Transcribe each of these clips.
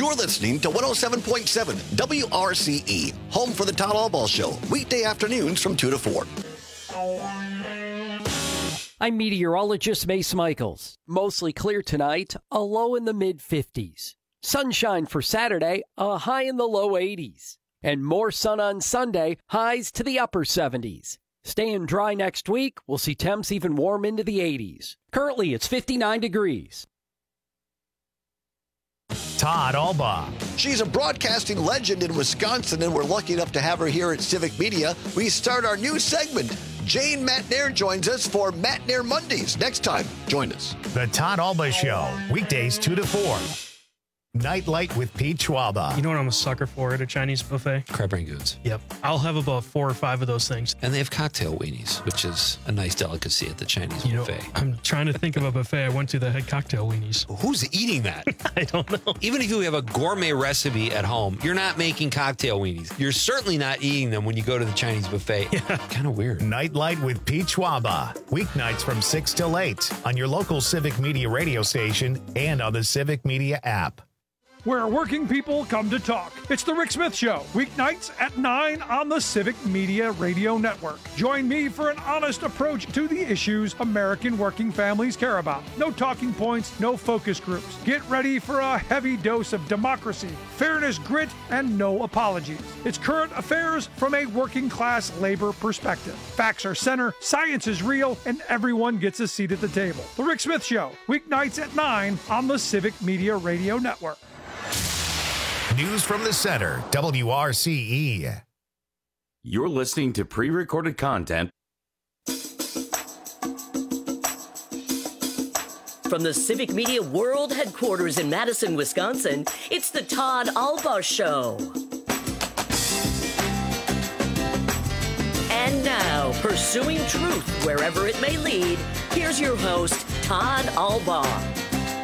You're listening to 107.7 WRCE, home for the Todd Albaugh Show, weekday afternoons from 2 to 4. I'm meteorologist Mace Michaels. Mostly clear tonight, a low in the mid-50s. Sunshine for Saturday, a high in the low 80s. And more sun on Sunday, highs to the upper 70s. Staying dry next week, we'll see temps even warm into the 80s. Currently, it's 59 degrees. Todd Albaugh. She's a broadcasting legend in Wisconsin, and we're lucky enough to have her here at Civic Media. We start our new segment. Jane Matnair joins us for Matnair Mondays. Next time, join us. The Todd Albaugh Show, weekdays 2 to 4. Nightlight with Pete Schwalba. You know what I'm a sucker for at a Chinese buffet? Crab rangoons. Yep. I'll have about 4 or 5 of those things. And they have cocktail weenies, which is a nice delicacy at the Chinese buffet. I'm trying to think of a buffet I went to that had cocktail weenies. Who's eating that? I don't know. Even if you have a gourmet recipe at home, you're not making cocktail weenies. You're certainly not eating them when you go to the Chinese buffet. Yeah. Kind of weird. Nightlight with Pete Schwalba. Weeknights from 6 till 8 on your local Civic Media radio station and on the Civic Media app. Where working people come to talk. It's the Rick Smith Show, weeknights at 9 on the Civic Media Radio Network. Join me for an honest approach to the issues American working families care about. No talking points, no focus groups. Get ready for a heavy dose of democracy, fairness, grit, and no apologies. It's current affairs from a working class labor perspective. Facts are center, science is real, and everyone gets a seat at the table. The Rick Smith Show, weeknights at 9 on the Civic Media Radio Network. News from the center, WRCE. You're listening to pre-recorded content from the Civic Media World Headquarters in Madison, Wisconsin. It's the Todd Albaugh Show. And now, pursuing truth wherever it may lead, here's your host, Todd Albaugh.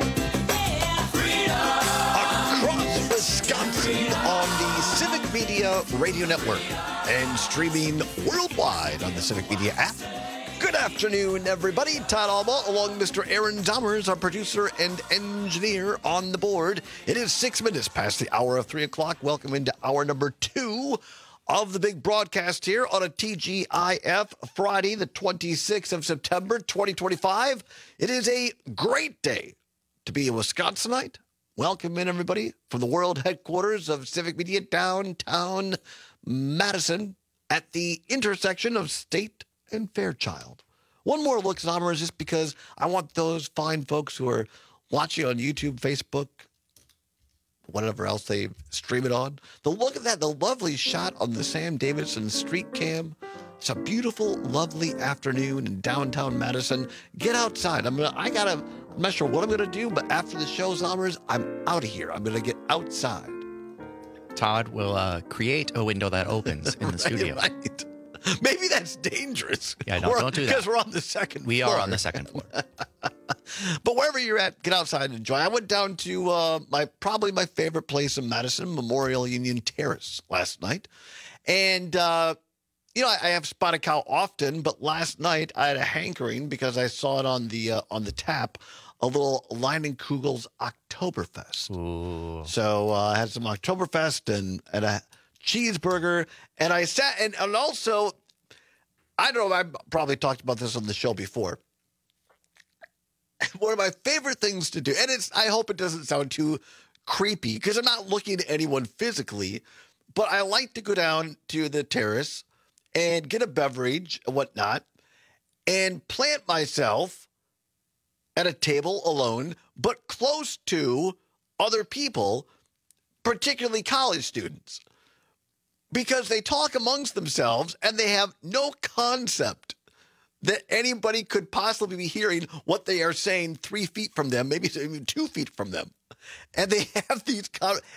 Across Wisconsin on the Civic Media Radio Network and streaming worldwide on the Civic Media app. Good afternoon, everybody. Todd Albaugh, along Mr. Aaron Dommers, our producer and engineer on the board. It is 6 minutes past the hour of 3 o'clock. Welcome into hour number 2 of the big broadcast here on a TGIF Friday, the 26th of September, 2025. It is a great day to be a Wisconsinite. Welcome in, everybody, from the world headquarters of Civic Media, downtown Madison, at the intersection of State and Fairchild. One more look, Zommers, just because I want those fine folks who are watching on YouTube, Facebook, whatever else they stream it on. The look at that, the lovely shot on the Sam Davidson street cam. It's a beautiful, lovely afternoon in downtown Madison. Get outside. I'm not sure what I'm going to do, but after the show, Zommers, I'm out of here. I'm going to get outside. Todd will create a window that opens in the studio. Right. Maybe that's dangerous. Yeah, don't do that. Because we're on the second floor. We are on the second floor. But wherever you're at, get outside and enjoy. I went down to probably my favorite place in Madison, Memorial Union Terrace, last night. And, I have spotted cow often, but last night I had a hankering because I saw it on the tap, a little Leinenkugel's Oktoberfest. Ooh. So I had some Oktoberfest and a cheeseburger, and I sat and also, I don't know, I probably talked about this on the show before. One of my favorite things to do, and I hope it doesn't sound too creepy because I'm not looking at anyone physically, but I like to go down to the terrace and get a beverage and whatnot and plant myself at a table alone, but close to other people, particularly college students, because they talk amongst themselves and they have no concept that anybody could possibly be hearing what they are saying 3 feet from them, maybe even 2 feet from them. And they have these,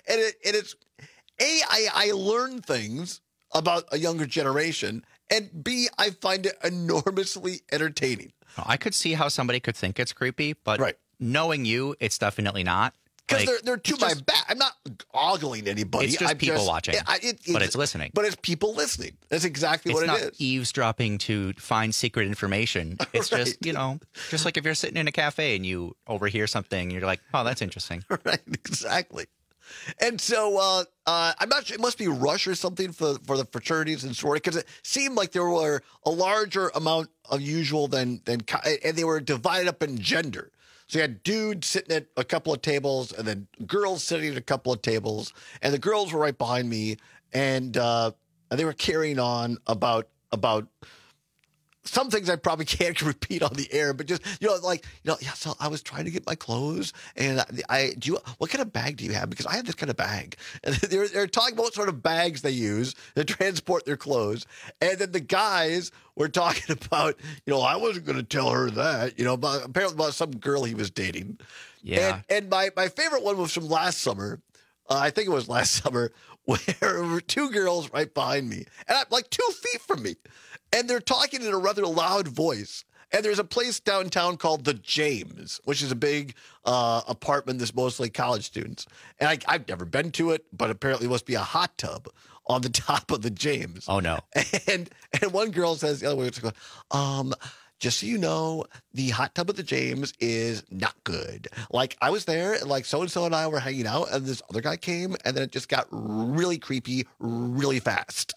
I learn things about a younger generation, and B, I find it enormously entertaining. I could see how somebody could think it's creepy, but knowing you, it's definitely not. Because they're to my back. I'm not ogling anybody. It's just people watching, but it's listening. But it's people listening. That's exactly what it is. It's not eavesdropping to find secret information. It's just, just like if you're sitting in a cafe and you overhear something, you're like, oh, that's interesting. Right, exactly. And so I'm not sure. It must be Rush or something for the fraternities and sorority, because it seemed like there were a larger amount of usual than and they were divided up in gender. So you had dudes sitting at a couple of tables and then girls sitting at a couple of tables, and the girls were right behind me, and they were carrying on about some things I probably can't repeat on the air, but just, yeah, so I was trying to get my clothes, and what kind of bag do you have? Because I have this kind of bag. And they're talking about what sort of bags they use to transport their clothes. And then the guys were talking about, I wasn't going to tell her that, but apparently about some girl he was dating. Yeah. And my favorite one was from last summer. I think it was last summer, where there were two girls right behind me, and I'm like 2 feet from me. And they're talking in a rather loud voice. And there's a place downtown called The James, which is a big apartment that's mostly college students. And I've never been to it, but apparently it must be a hot tub on the top of The James. Oh, no. And one girl says the other way, just so you know, the hot tub of The James is not good. Like, I was there, and like so-and-so and I were hanging out, and this other guy came, and then it just got really creepy really fast.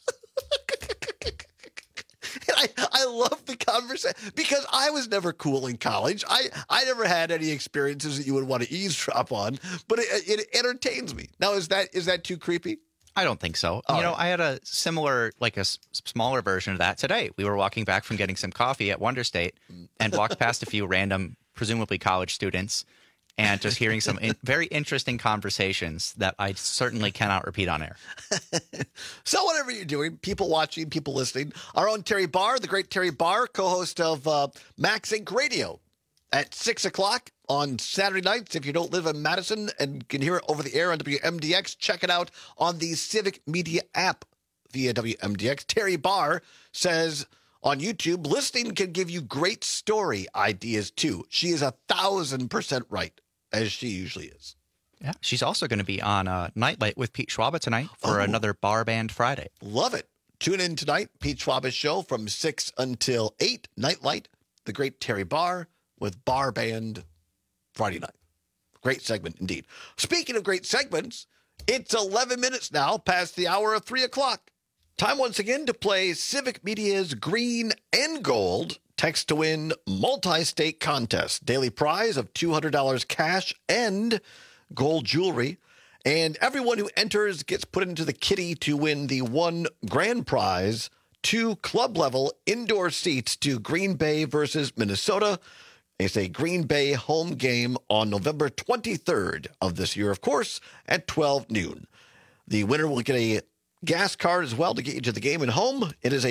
And I love the conversation because I was never cool in college. I never had any experiences that you would want to eavesdrop on, but it entertains me. Now, is that too creepy? I don't think so. I had a similar, smaller version of that today. We were walking back from getting some coffee at Wonder State and walked past a few random, presumably college students, and just hearing some very interesting conversations that I certainly cannot repeat on air. So whatever you're doing, people watching, people listening, our own Terry Barr, the great Terry Barr, co-host of Max Inc. Radio at 6 o'clock on Saturday nights. If you don't live in Madison and can hear it over the air on WMDX, check it out on the Civic Media app via WMDX. Terry Barr says on YouTube, listening can give you great story ideas too. She is 1,000% right, as she usually is. Yeah, she's also going to be on Nightlight with Pete Schwaba tonight for another Bar Band Friday. Love it. Tune in tonight, Pete Schwaba's show from 6 until 8, Nightlight, the great Terry Barr with Bar Band Friday night. Great segment indeed. Speaking of great segments, it's 11 minutes now past the hour of 3 o'clock. Time once again to play Civic Media's Green and Gold Text to Win multi-state contest. Daily prize of $200 cash and gold jewelry. And everyone who enters gets put into the kitty to win the one grand prize, 2 club-level indoor seats to Green Bay versus Minnesota. It's a Green Bay home game on November 23rd of this year, of course, at 12 noon. The winner will get a gas card as well to get you to the game and home. It is a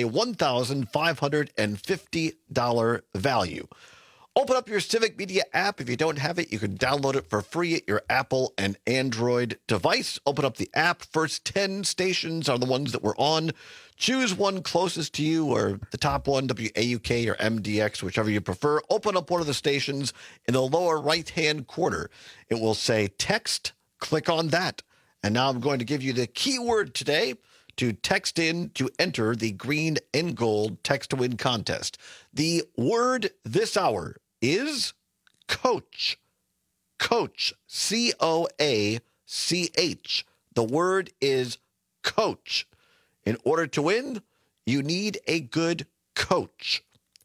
$1,550 value. Open up your Civic Media app. If you don't have it, you can download it for free at your Apple and Android device. Open up the app. First 10 stations are the ones that we're on. Choose one closest to you or the top one, WAUK or MDX, whichever you prefer. Open up one of the stations. In the lower right-hand corner, it will say text. Click on that. And now I'm going to give you the keyword today to text in to enter the Green and Gold Text to Win contest. The word this hour is coach. Coach. C-O-A-C-H. The word is coach. In order to win, you need a good coach.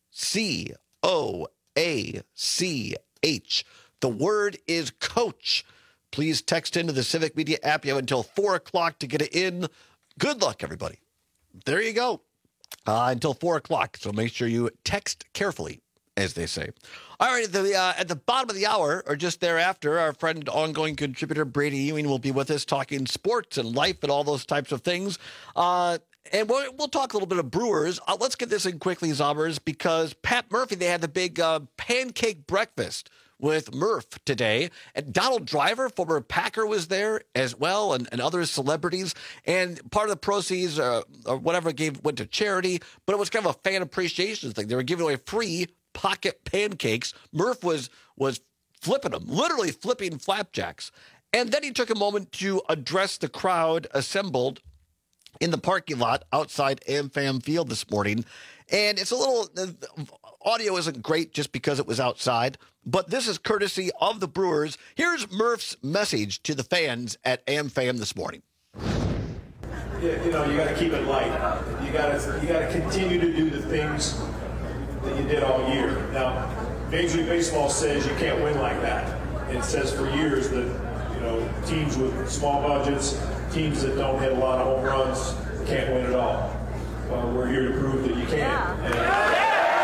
C-O-A-C-H. The word is coach. Please text into the Civic Media app. You have until 4 o'clock to get it in. Good luck, everybody. There you go. Until 4 o'clock. So make sure you text carefully, as they say. All right, at the bottom of the hour, or just thereafter, our friend, ongoing contributor Brady Ewing will be with us talking sports and life and all those types of things. And we'll talk a little bit of Brewers. Let's get this in quickly, Zombers, because Pat Murphy, they had the big pancake breakfast with Murph today. And Donald Driver, former Packer, was there as well, and other celebrities. And part of the proceeds or whatever went to charity, but it was kind of a fan appreciation thing. They were giving away free pocket pancakes. Murph was flipping them, literally flipping flapjacks. And then he took a moment to address the crowd assembled in the parking lot outside AmFam Field this morning. And it's a little, the audio isn't great just because it was outside, but this is courtesy of the Brewers. Here's Murph's message to the fans at AmFam this morning. Yeah, you got to keep it light. You got to continue to do the things that you did all year. Now, Major League Baseball says you can't win like that. It says for years that teams with small budgets, teams that don't hit a lot of home runs, can't win at all. Well, we're here to prove that you can. Yeah.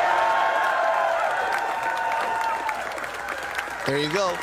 There you go.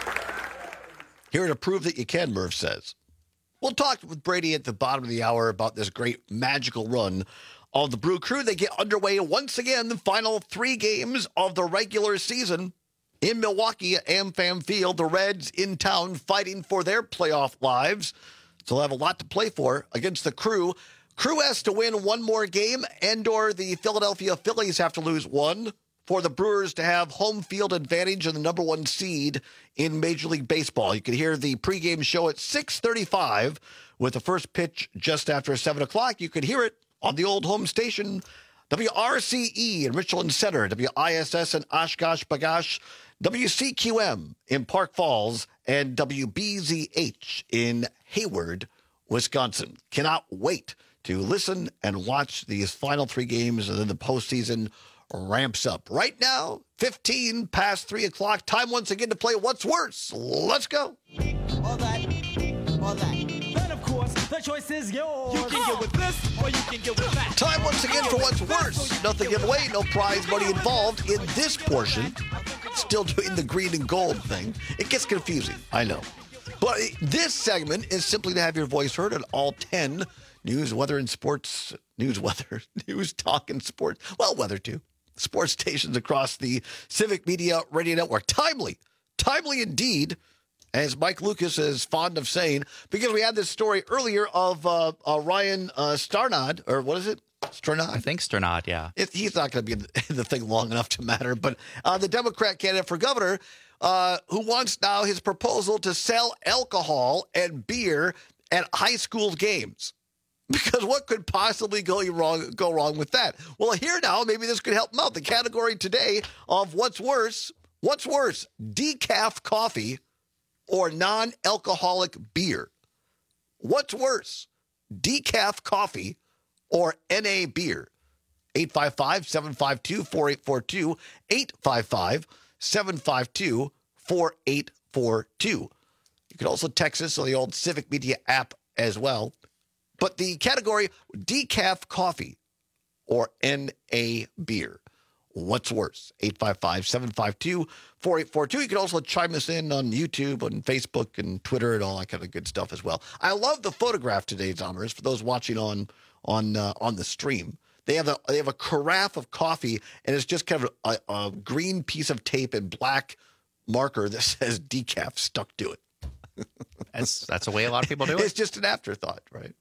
Here to prove that you can, Murph says. We'll talk with Brady at the bottom of the hour about this great magical run of the Brew Crew. They get underway once again, the final 3 games of the regular season in Milwaukee at AmFam Field. The Reds in town fighting for their playoff lives. So they'll have a lot to play for against the Crew. Crew has to win one more game, and/or the Philadelphia Phillies have to lose one for the Brewers to have home field advantage and the number 1 seed in Major League Baseball. You can hear the pregame show at 6:35 with the first pitch just after 7 o'clock. You can hear it on the old home station, WRCE in Richland Center, WISS in Oshkosh B'gosh, WCQM in Park Falls, and WBZH in Hayward, Wisconsin. Cannot wait to listen and watch these final 3 games, and then the postseason ramps up. Right now, 15 past 3 o'clock. Time once again to play What's Worse. Let's go. All that. Then, of course, the choice is yours. You can get with this or you can get with that. Time once again for What's Worse. Nothing given away, no prize money involved in this portion. Still doing the green and gold thing. It gets confusing, I know. But this segment is simply to have your voice heard at all 10 news, weather, and sports. News, talk, and sports. Well, weather too. Sports stations across the Civic Media Radio Network. Timely indeed, as Mike Lucas is fond of saying, because we had this story earlier of Ryan Starnod, or what is it? Sternod? I think Sternod, yeah. He's not going to be in the thing long enough to matter, but the Democrat candidate for governor who wants now his proposal to sell alcohol and beer at high school games. Because what could possibly go wrong with that? Well, here now, maybe this could help them out. The category today of what's worse, decaf coffee or non-alcoholic beer? What's worse, decaf coffee or NA beer? 855-752-4842, 855-752-4842. You can also text us on the old Civic Media app as well. But the category, decaf coffee or NA beer. What's worse? 855-752-4842. You can also chime us in on YouTube, on Facebook, and Twitter, and all that kind of good stuff as well. I love the photograph today, Zombers, for those watching on the stream. They have a carafe of coffee, and it's just kind of a green piece of tape and black marker that says decaf stuck to it. That's the way a lot of people do it. It's just an afterthought, right?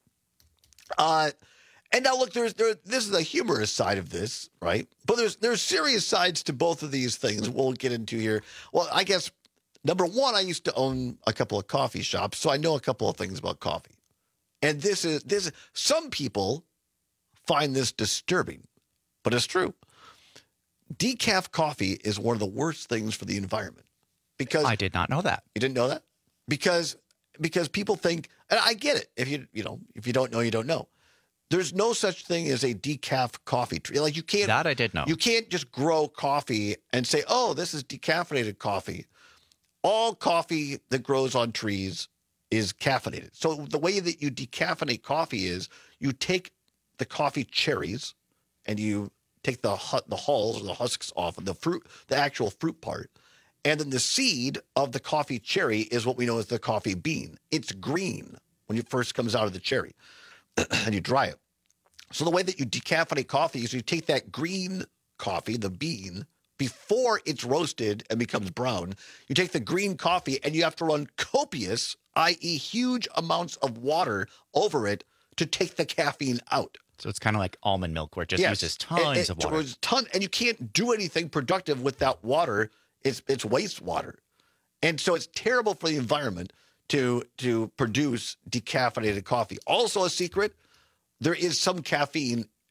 And now look, this is a humorous side of this, right? But there's serious sides to both of these things we'll get into here. Well, I guess number one, I used to own a couple of coffee shops, so I know a couple of things about coffee. And this is some people find this disturbing, but it's true. Decaf coffee is one of the worst things for the environment. Because I did not know that. You didn't know that? Because people think, and I get it. If you don't know, you don't know. There's no such thing as a decaf coffee tree. Like you can't. That I did know. You can't just grow coffee and say, "Oh, this is decaffeinated coffee." All coffee that grows on trees is caffeinated. So the way that you decaffeinate coffee is you take the coffee cherries and you take the hulls or the husks off of the fruit, the actual fruit part. And then the seed of the coffee cherry is what we know as the coffee bean. It's green when it first comes out of the cherry and you dry it. So the way that you decaffeinate coffee is you take that green coffee, the bean, before it's roasted and becomes brown. You take the green coffee and you have to run copious, i.e. huge amounts of water over it to take the caffeine out. So it's kind of like almond milk where it just uses tons of water. And you can't do anything productive with that water. It's wastewater. And so it's terrible for the environment to produce decaffeinated coffee. Also a secret, there is some caffeine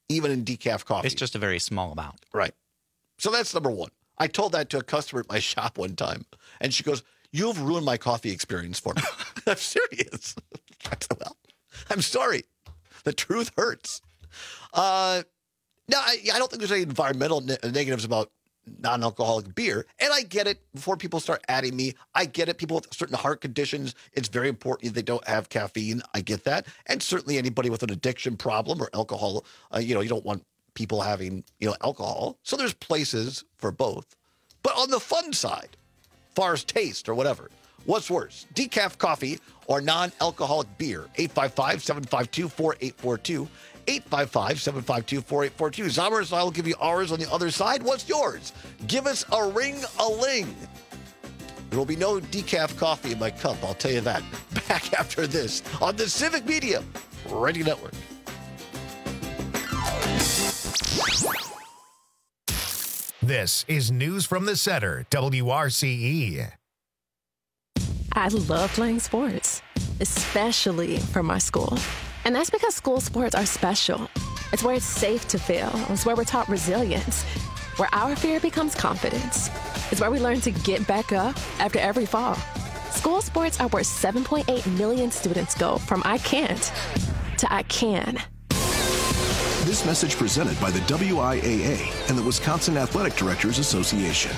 even in decaf coffee. It's just a very small amount. Right. So that's number one. I told that to a customer at my shop one time, and she goes, "You've ruined my coffee experience for me." I'm serious. I said, well, I'm sorry. The truth hurts. No, I don't think there's any environmental negatives about non-alcoholic beer. And I get it. Before people start adding me, I get it. People with certain heart conditions, it's very important they don't have caffeine. I get that. And certainly anybody with an addiction problem or alcohol, you don't want people having, alcohol. So there's places for both. But on the fun side, far as taste or whatever, what's worse, decaf coffee or non-alcoholic beer? 855-752-4842. 855-752-4842. Zombers and I will give you ours on the other side. What's yours? Give us a ring-a-ling. There will be no decaf coffee in my cup, I'll tell you that. Back after this on the Civic Media Radio Network. This is News from the Center, WRCE. I love playing sports, especially for my school. And that's because school sports are special. It's where it's safe to fail. It's where we're taught resilience, where our fear becomes confidence. It's where we learn to get back up after every fall. School sports are where 7.8 million students go from I can't to I can. This message presented by the WIAA and the Wisconsin Athletic Directors Association.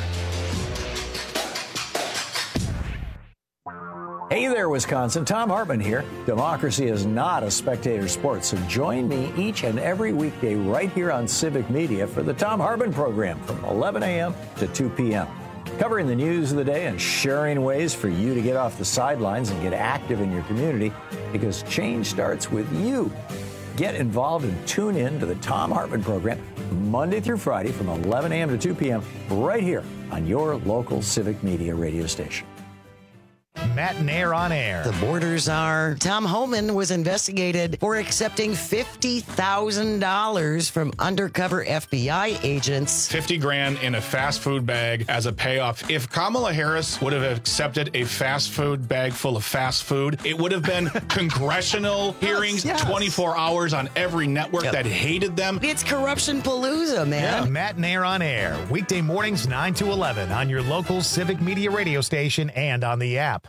Hey there, Wisconsin. Tom Hartman here. Democracy is not a spectator sport, so join me each and every weekday right here on Civic Media for the Tom Hartman program from 11 a.m. to 2 p.m. Covering the news of the day and sharing ways for you to get off the sidelines and get active in your community, because change starts with you. Get involved and tune in to the Tom Hartman program Monday through Friday from 11 a.m. to 2 p.m. right here on your local Civic Media radio station. Matt and Air on Air. The borders are. Tom Homan was investigated for accepting $50,000 from undercover FBI agents. $50,000 in a fast food bag as a payoff. If Kamala Harris would have accepted a fast food bag full of fast food, it would have been congressional hearings, yes. 24 hours on every network that hated them. It's corruption palooza, man. Yeah, Matt and Air on Air. Weekday mornings 9 to 11 on your local Civic Media radio station and on the app.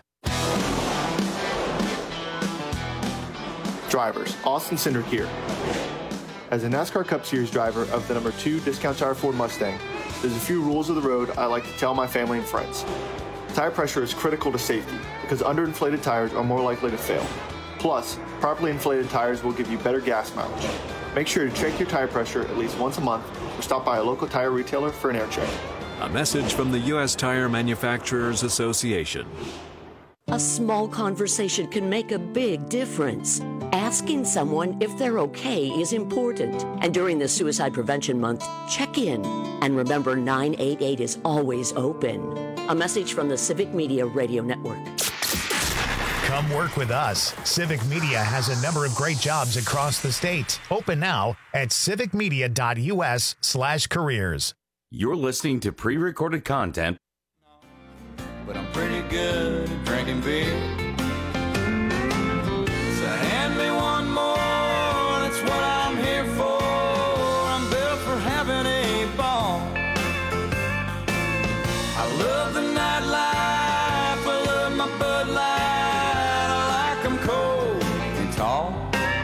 Drivers, Austin Cindric here. As a NASCAR Cup Series driver of the number 2 Discount Tire Ford Mustang, there's a few rules of the road I like to tell my family and friends. Tire pressure is critical to safety because underinflated tires are more likely to fail. Plus, properly inflated tires will give you better gas mileage. Make sure to check your tire pressure at least once a month or stop by a local tire retailer for an air check. A message from the U.S. Tire Manufacturers Association. A small conversation can make a big difference. Asking someone if they're okay is important. And during the Suicide Prevention Month, check in. And remember, 988 is always open. A message from the Civic Media Radio Network. Come work with us. Civic Media has a number of great jobs across the state. Open now at civicmedia.us/careers. You're listening to pre-recorded content. But I'm pretty good at drinking beer. So hand me one more, that's what I'm here for. I'm built for having a ball. I love the nightlife, I love my Bud Light. I like them cold and tall.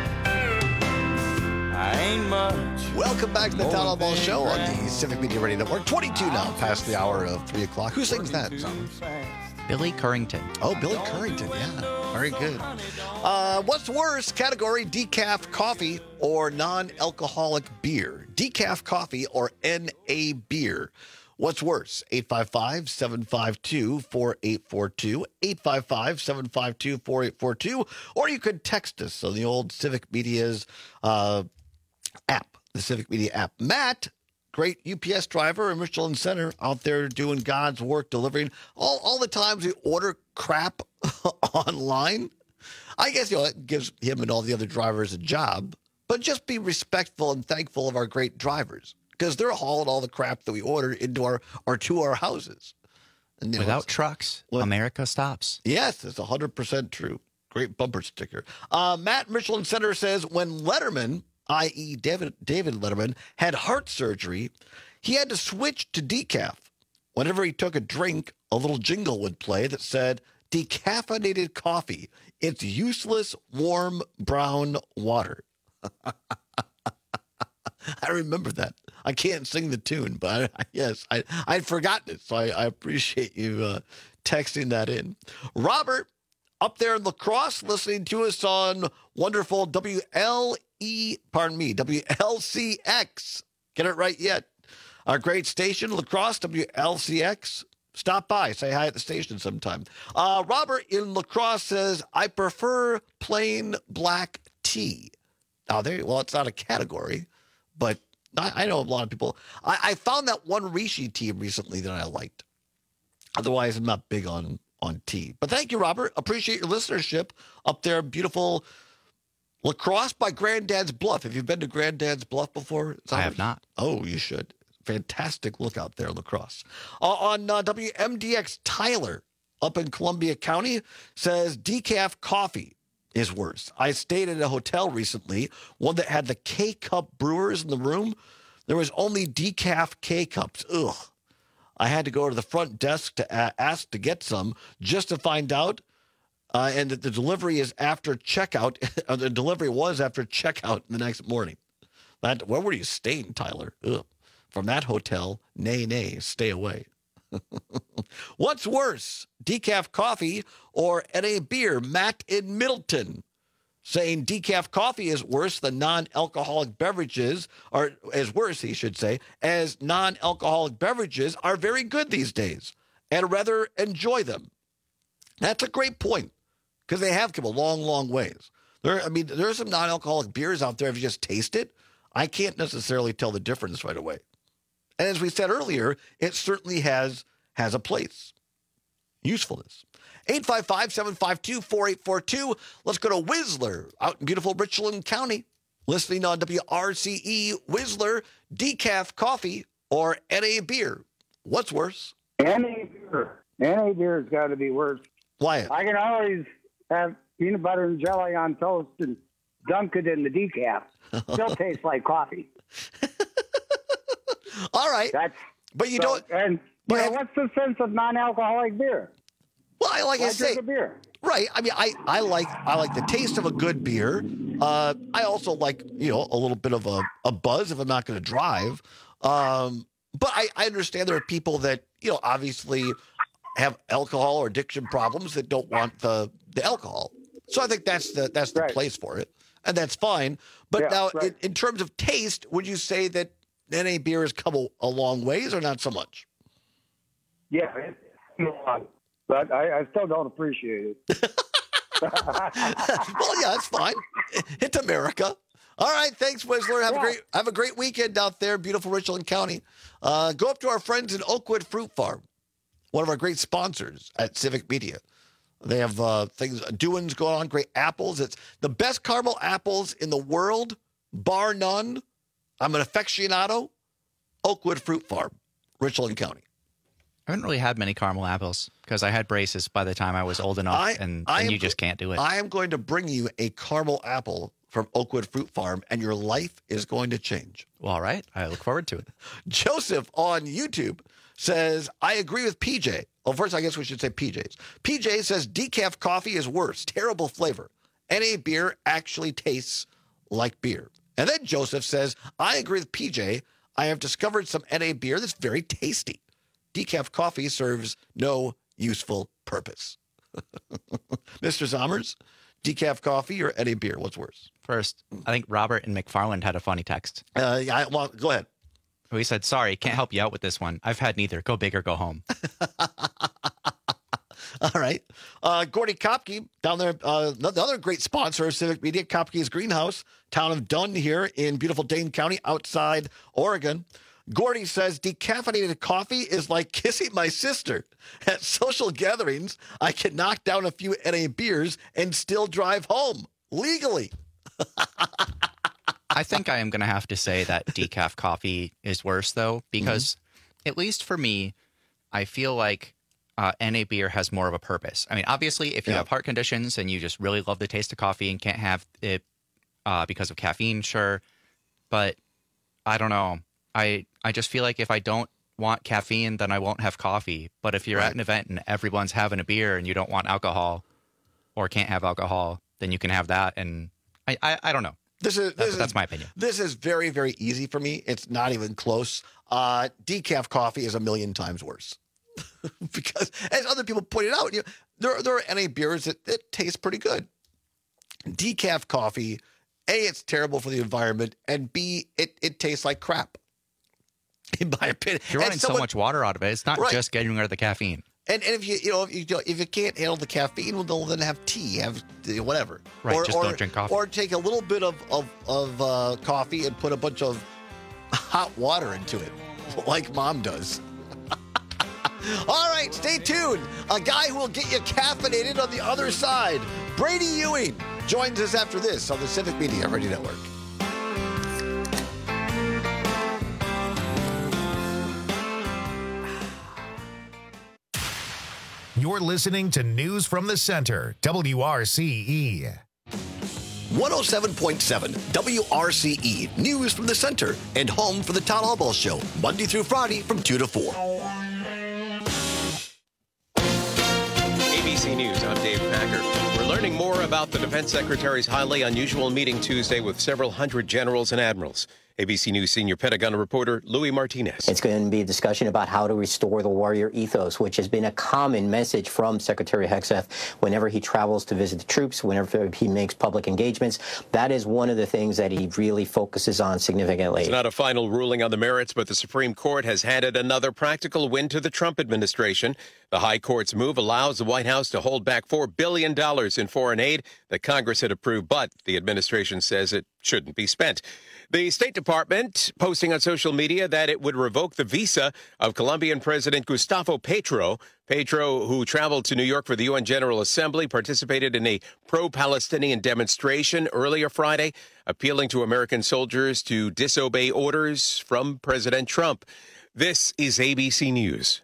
I ain't much. Welcome back to the Town Hall Ball Show on the Civic Media Radio Network. 22 now, past the hour of 3 o'clock. Who sings that song? Billy Currington. Oh, Billy Currington, yeah. Very good. What's worse category, decaf coffee or non-alcoholic beer? Decaf coffee or NA beer? What's worse? 855-752-4842, 855-752-4842, or you could text us on the old Civic Media's app, the Civic Media app. Matt, great UPS driver in Michelin Center, out there doing God's work, delivering all the times we order crap online. I guess, it gives him and all the other drivers a job, but just be respectful and thankful of our great drivers, because they're hauling all the crap that we order into our to our houses. And, without trucks, America stops. Yes, that's 100% true. Great bumper sticker. Matt, Michelin Center says, when Letterman i.e. David Letterman, had heart surgery, he had to switch to decaf. Whenever he took a drink, a little jingle would play that said, "Decaffeinated coffee. It's useless, warm, brown water." I remember that. I can't sing the tune, but I'd forgotten it, so I appreciate you texting that in. Robert, up there in La Crosse, listening to us on wonderful WLCX. Get it right yet. Our great station, La Crosse, WLCX. Stop by. Say hi at the station sometime. Robert in La Crosse says, "I prefer plain black tea." Now, well, it's not a category, but I know a lot of people. I found that one Rishi tea recently that I liked. Otherwise, I'm not big on tea. But thank you, Robert. Appreciate your listenership up there. Beautiful La Crosse by Granddad's Bluff. Have you been to Granddad's Bluff before? I have not. Oh, you should. Fantastic look out there in La Crosse. On WMDX, Tyler up in Columbia County says decaf coffee is worse. I stayed at a hotel recently, one that had the K-Cup brewers in the room. There was only decaf K-Cups. Ugh. I had to go to the front desk to ask to get some just to find out, and that the delivery is after checkout. The delivery was after checkout the next morning. Where were you staying, Tyler? Ugh. From that hotel, nay, stay away. What's worse, decaf coffee or NA beer? Matt in Middleton saying decaf coffee is worse than non-alcoholic beverages, or as worse, he should say, as non-alcoholic beverages are very good these days and rather enjoy them. That's a great point because they have come a long, long ways. There are some non-alcoholic beers out there. If you just taste it, I can't necessarily tell the difference right away. And as we said earlier, it certainly has a place. Usefulness. 855-752-4842. Let's go to Whistler out in beautiful Richland County. Listening on WRCE. Whistler, decaf coffee or NA beer? What's worse? NA beer. NA beer has got to be worse. Why? I can always have peanut butter and jelly on toast and dunk it in the decaf. Still tastes like coffee. All right. But you don't. And what's the sense of non-alcoholic beer? Well, like I say, beer. Right. I mean, I like the taste of a good beer. I also like, a little bit of a buzz if I'm not going to drive. But I understand there are people that, obviously have alcohol or addiction problems that don't want the alcohol. So I think that's the place for it. And that's fine. But in terms of taste, would you say that NA beer has come a long ways or not so much? Yeah, but I still don't appreciate it. Well, yeah, it's fine. It's America. All right, thanks, Whistler. Have a great weekend out there, beautiful Richland County. Go up to our friends in Oakwood Fruit Farm, one of our great sponsors at Civic Media. They have things, doings going on, great apples. It's the best caramel apples in the world, bar none. I'm an aficionado. Oakwood Fruit Farm, Richland County. I haven't really had many caramel apples because I had braces by the time I was old enough, and you just can't do it. I am going to bring you a caramel apple from Oakwood Fruit Farm, and your life is going to change. Well, all right. I look forward to it. Joseph on YouTube says, I agree with PJ. Well, first, I guess we should say PJ's. PJ says decaf coffee is worse. Terrible flavor. NA beer actually tastes like beer. And then Joseph says, I agree with PJ. I have discovered some NA beer that's very tasty. Decaf coffee serves no useful purpose. Mr. Sommers, decaf coffee or NA beer? What's worse? First, I think Robert and McFarland had a funny text. Well, go ahead. He said, sorry, can't help you out with this one. I've had neither. Go big or go home. All right. Gordy Kopke down there, another great sponsor of Civic Media, Kopke's Greenhouse, town of Dunn here in beautiful Dane County outside Oregon. Gordy says, decaffeinated coffee is like kissing my sister. At social gatherings, I can knock down a few NA beers and still drive home legally. I think I am going to have to say that decaf coffee is worse, though, because at least for me, I feel like NA beer has more of a purpose. I mean, obviously, if you have heart conditions and you just really love the taste of coffee and can't have it because of caffeine, sure. but I don't know. I just feel like if I don't want caffeine, then I won't have coffee. But if you're at an event and everyone's having a beer and you don't want alcohol or can't have alcohol, then you can have that. And I don't know. That's my opinion. This is very, very easy for me. It's not even close. Decaf coffee is a million times worse. Because, as other people pointed out, there are NA beers that taste pretty good. Decaf coffee, A, it's terrible for the environment, and B, it tastes like crap. In my opinion, You're running so much water out of it. It's not just getting rid of the caffeine. And if you can't handle the caffeine, well, then have tea, have whatever. Right, just don't drink coffee. Or take a little bit of coffee and put a bunch of hot water into it, like Mom does. All right, stay tuned. A guy who will get you caffeinated on the other side, Brady Ewing, joins us after this on the Civic Media Radio Network. You're listening to News from the Center, WRCE. 107.7 WRCE, News from the Center, and home for the Todd Albaugh Show, Monday through Friday from 2 to 4. ABC News, I'm Dave Packer. We're learning more about the Defense Secretary's highly unusual meeting Tuesday with several hundred generals and admirals. ABC News senior Pentagon reporter Louis Martinez. It's going to be a discussion about how to restore the warrior ethos, which has been a common message from Secretary Hegseth whenever he travels to visit the troops, whenever he makes public engagements. That is one of the things that he really focuses on significantly. It's not a final ruling on the merits, but the Supreme Court has handed another practical win to the Trump administration. The High Court's move allows the White House to hold back $4 billion in foreign aid that Congress had approved, but the administration says it shouldn't be spent. The State Department posting on social media that it would revoke the visa of Colombian President Gustavo Petro. Petro, who traveled to New York for the UN General Assembly, participated in a pro-Palestinian demonstration earlier Friday, appealing to American soldiers to disobey orders from President Trump. This is ABC News.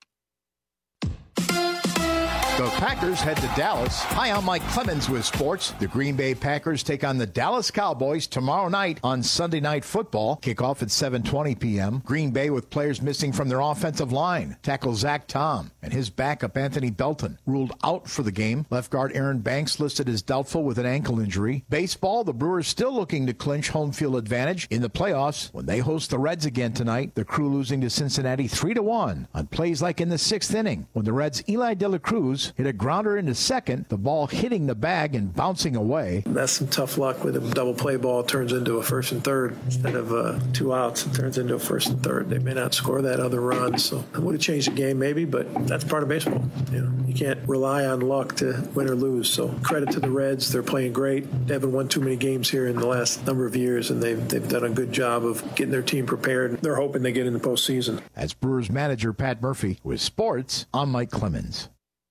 The Packers head to Dallas. Hi, I'm Mike Clemens with sports. The Green Bay Packers take on the Dallas Cowboys tomorrow night on Sunday Night Football. Kickoff at 7:20 p.m. Green Bay with players missing from their offensive line. Tackle Zach Tom and his backup Anthony Belton ruled out for the game. Left guard Aaron Banks listed as doubtful with an ankle injury. Baseball, the Brewers still looking to clinch home field advantage in the playoffs when they host the Reds again tonight. The Crew losing to Cincinnati 3-1 on plays like in the 6th inning when the Reds' Eli De La Cruz hit a grounder into second, the ball hitting the bag and bouncing away. That's some tough luck with a double play ball turns into a first and third. Instead of 2 outs, it turns into a first and third. They may not score that other run, so it would have changed the game maybe, but that's part of baseball. You can't rely on luck to win or lose. So credit to the Reds. They're playing great. They haven't won too many games here in the last number of years, and they've done a good job of getting their team prepared. They're hoping they get in the postseason. As Brewers manager Pat Murphy with sports, I'm Mike Clemens.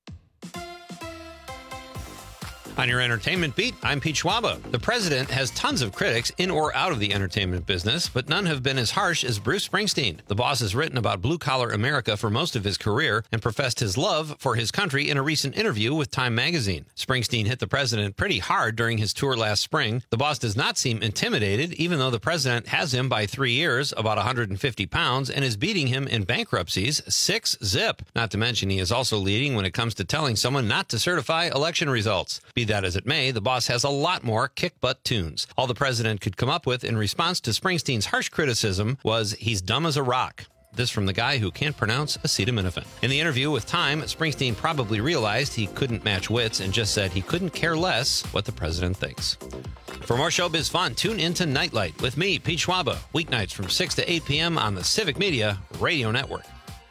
On your entertainment beat, I'm Pete Schwaba. The president has tons of critics in or out of the entertainment business, but none have been as harsh as Bruce Springsteen. The boss has written about blue-collar America for most of his career and professed his love for his country in a recent interview with Time magazine. Springsteen hit the president pretty hard during his tour last spring. The boss does not seem intimidated, even though the president has him by 3 years, about 150 pounds, and is beating him in bankruptcies 6-0. Not to mention, he is also leading when it comes to telling someone not to certify election results. Be that as it may, the boss has a lot more kick-butt tunes. All the president could come up with in response to Springsteen's harsh criticism was, he's dumb as a rock. This from the guy who can't pronounce acetaminophen. In the interview with Time, Springsteen probably realized he couldn't match wits and just said he couldn't care less what the president thinks. For more showbiz fun, tune into Nightlight with me, Pete Schwaba, weeknights from 6 to 8 p.m. on the Civic Media Radio Network.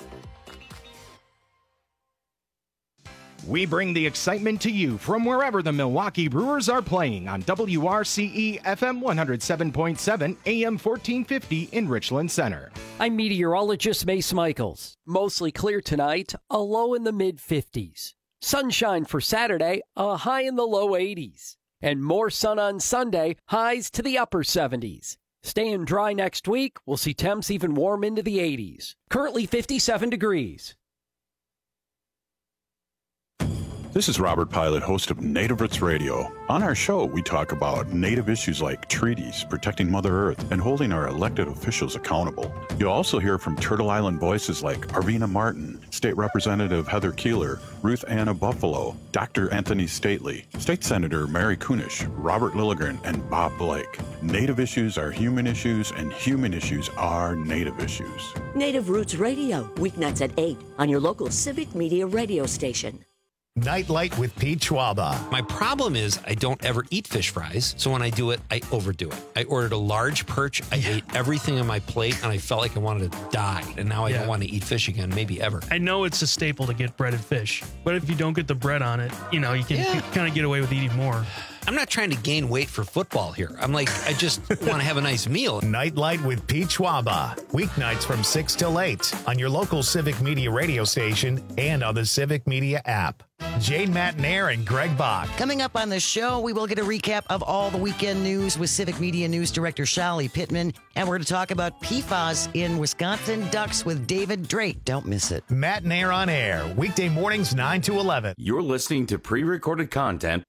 We bring the excitement to you from wherever the Milwaukee Brewers are playing on WRCE FM 107.7 AM 1450 in Richland Center. I'm meteorologist Mace Michaels. Mostly clear tonight, a low in the mid-50s. Sunshine for Saturday, a high in the low 80s. And more sun on Sunday, highs to the upper 70s. Staying dry next week, we'll see temps even warm into the 80s. Currently 57 degrees. This is Robert Pilot, host of Native Roots Radio. On our show, we talk about Native issues like treaties, protecting Mother Earth, and holding our elected officials accountable. You'll also hear from Turtle Island voices like Arvina Martin, State Representative Heather Keeler, Ruth Anna Buffalo, Dr. Anthony Stately, State Senator Mary Kunish, Robert Lilligren, and Bob Blake. Native issues are human issues, and human issues are Native issues. Native Roots Radio, weeknights at 8 on your local Civic Media radio station. Nightlight with Pete Schwaba. My problem is I don't ever eat fish fries, so when I do it, I overdo it. I ordered a large perch, I ate everything on my plate, and I felt like I wanted to die. And now I don't want to eat fish again, maybe ever. I know it's a staple to get breaded fish, but if you don't get the bread on it, you can kind of get away with eating more. I'm not trying to gain weight for football here. I'm like, I just want to have a nice meal. Nightlight with Pete Schwaba. Weeknights from 6 till 8 on your local Civic Media radio station and on the Civic Media app. Jane Matnair and Greg Bach. Coming up on the show, we will get a recap of all the weekend news with Civic Media News Director Shali Pittman. And we're going to talk about PFAS in Wisconsin Ducks with David Drake. Don't miss it. Matnair on air. Weekday mornings 9 to 11. You're listening to pre-recorded content.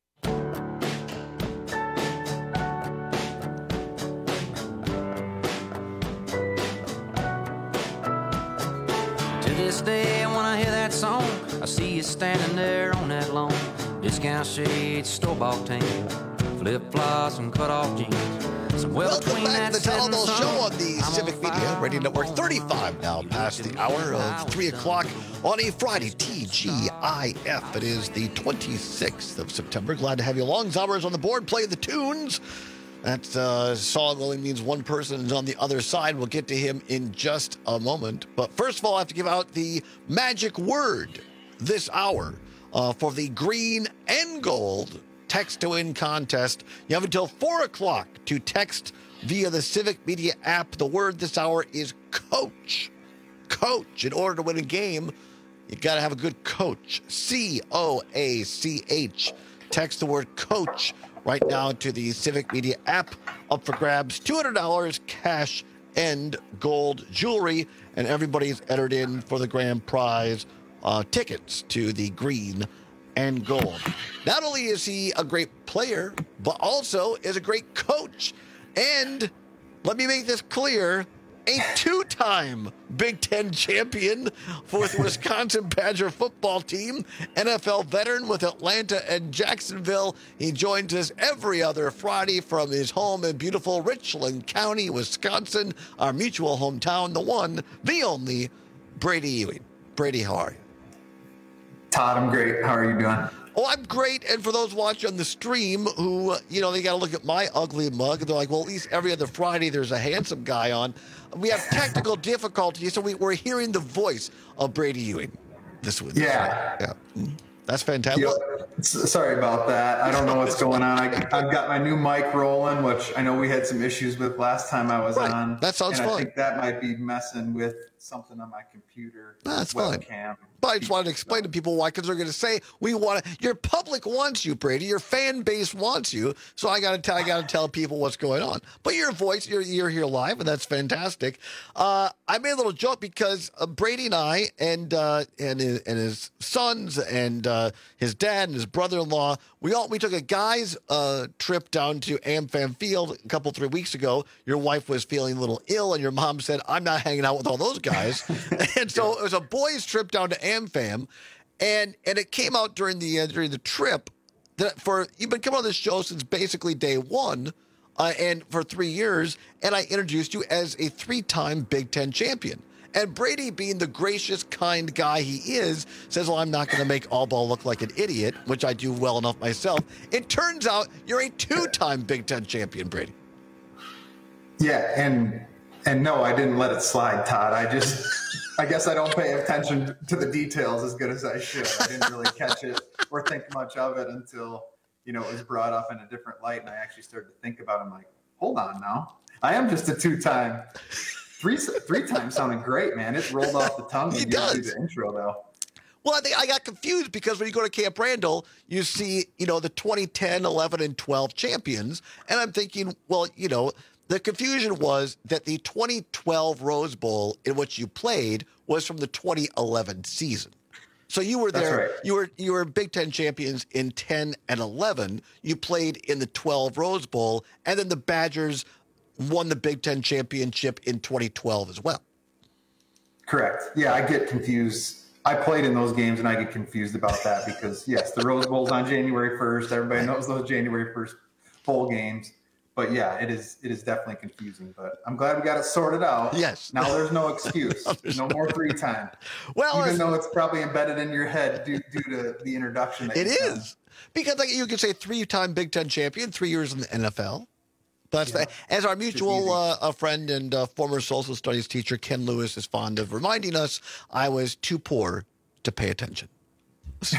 To this day, when I hear that song, I see you standing there on that lawn. Discount shades, store-bought tan, flip-flops and cut-off jeans. Welcome back to the Todd Ball Show on the Civic Media Radio Network. 35 now past the hour of 3 o'clock on a Friday, TGIF. It is the 26th of September. Glad to have you along. Zauber's on the board, play the tunes. That song only means one person is on the other side. We'll get to him in just a moment. But first of all, I have to give out the magic word this hour for the green and gold text to win contest. You have until 4 o'clock to text via the Civic Media app. The word this hour is coach. Coach. In order to win a game, you got to have a good coach. COACH. Text the word coach right now to the Civic Media app. Up for grabs, $200 cash and gold jewelry. And everybody's entered in for the grand prize tickets to the green and gold. Not only is he a great player, but also is a great coach. And let me make this clear, a two-time Big Ten champion for the Wisconsin Badger football team, NFL veteran with Atlanta and Jacksonville. He joins us every other Friday from his home in beautiful Richland County, Wisconsin, our mutual hometown, the one, the only, Brady Ewing. Brady, how are you? Todd, I'm great. How are you doing? Oh, I'm great. And for those watching on the stream who, they got to look at my ugly mug, and they're like, well, at least every other Friday there's a handsome guy on. We have technical difficulties, so we're hearing the voice of Brady Ewing this week. Yeah. That's fantastic. Yep. Sorry about that. I don't know what's going on. I've got my new mic rolling, which I know we had some issues with last time I was on. That sounds fun. I think that might be messing with something on my computer. That's webcam. Fine. But I just wanted to explain to people why, because they're going to say, your public wants you, Brady. Your fan base wants you. So I got to tell people what's going on. But your voice, you're here live, and that's fantastic. I made a little joke because Brady and I and his sons and his dad and his brother-in-law, we took a guy's trip down to AmFam Field a couple 3 weeks ago. Your wife was feeling a little ill, and your mom said, "I'm not hanging out with all those guys." And so it was a boys' trip down to AmFam, and it came out during the trip that you've been coming on this show since basically day one, and for 3 years, and I introduced you as a 3-time Big Ten champion. And Brady, being the gracious, kind guy he is, says, well, I'm not going to make All Ball look like an idiot, which I do well enough myself. It turns out you're a 2-time Big Ten champion, Brady. Yeah, and no, I didn't let it slide, Todd. I guess I don't pay attention to the details as good as I should. I didn't really catch it or think much of it until, it was brought up in a different light, and I actually started to think about it. I'm like, hold on now. I am just a 2-time. Three times sounded great, man. It rolled off the tongue when you do the intro, though. Well, I got confused because when you go to Camp Randall, you see, the 2010, 11, and 12 champions. And I'm thinking, well, the confusion was that the 2012 Rose Bowl in which you played was from the 2011 season. So you were there. That's right. You were Big Ten champions in 10 and 11. You played in the 12 Rose Bowl, and then the Badgers won the Big Ten championship in 2012 as well. Correct. Yeah, I get confused. I played in those games, and I get confused about that because, yes, the Rose Bowl's on January 1st. Everybody knows those January 1st bowl games. But, yeah, it is definitely confusing. But I'm glad we got it sorted out. Yes. Now there's no excuse. No more free time. Well, even though it's probably embedded in your head due to the introduction. That it is. Because like you could say 3-time Big Ten champion, 3 years in the NFL. But as our mutual friend and former social studies teacher, Ken Lewis, is fond of reminding us, I was too poor to pay attention. So,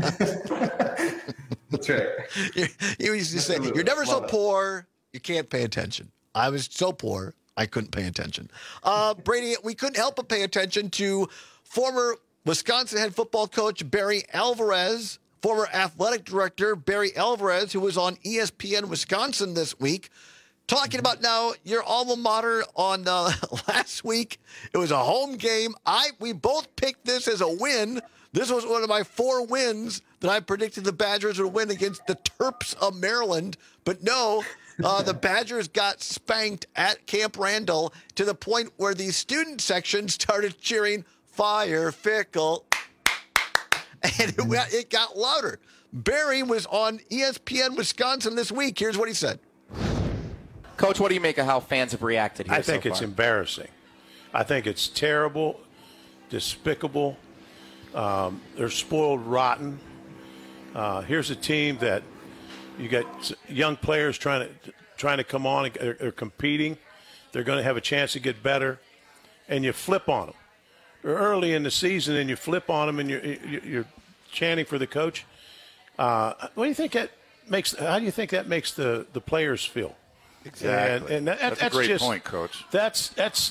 that's right. You used to say, you're never so poor, you can't pay attention. I was so poor, I couldn't pay attention. Brady, we couldn't help but pay attention to former Wisconsin head football coach Barry Alvarez, former athletic director Barry Alvarez, who was on ESPN Wisconsin this week, talking about now your alma mater on last week. It was a home game. We both picked this as a win. This was one of my 4 wins that I predicted the Badgers would win against the Terps of Maryland. But no, the Badgers got spanked at Camp Randall to the point where the student section started cheering, "Fire Fickle." And it got louder. Barry was on ESPN Wisconsin this week. Here's what he said. Coach, what do you make of how fans have reacted here I think it's embarrassing. I think it's terrible, despicable. They're spoiled rotten. Here's a team that you got young players trying to come on. They're competing. They're going to have a chance to get better, and you flip on them. They're early in the season, and you flip on them, and you're chanting for the coach. What do you think that makes? How do you think that makes the players feel? Exactly. And that's a great point, Coach. That's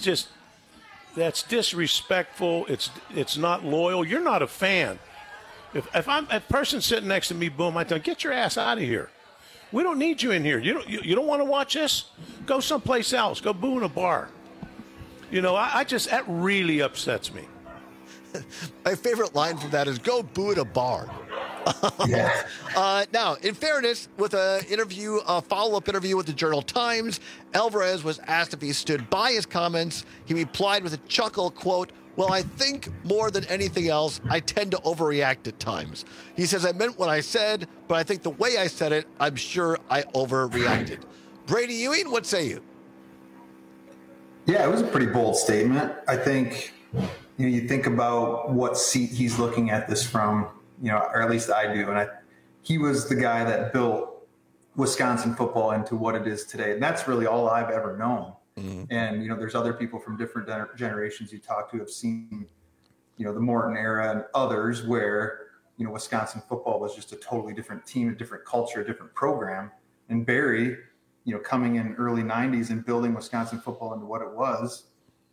disrespectful. It's not loyal. You're not a fan. If I'm a person sitting next to me, boom, I tell them, get your ass out of here. We don't need you in here. You don't want to watch this? Go someplace else. Go boo in a bar. That really upsets me. My favorite line from that is "Go boo at a bar." Yeah. Now, in fairness, with a follow-up interview with the Journal Times, Alvarez was asked if he stood by his comments. He replied with a chuckle, quote, "Well, I think more than anything else, I tend to overreact at times." He says, "I meant what I said, but I think the way I said it, I'm sure I overreacted." Brady Ewing, what say you? Yeah, it was a pretty bold statement. I think, you think about what seat he's looking at this from, or at least I do. And he was the guy that built Wisconsin football into what it is today. And that's really all I've ever known. Mm-hmm. And, there's other people from different generations you talk to have seen, the Morton era and others where, Wisconsin football was just a totally different team, a different culture, a different program. And Barry, coming in early 90s and building Wisconsin football into what it was.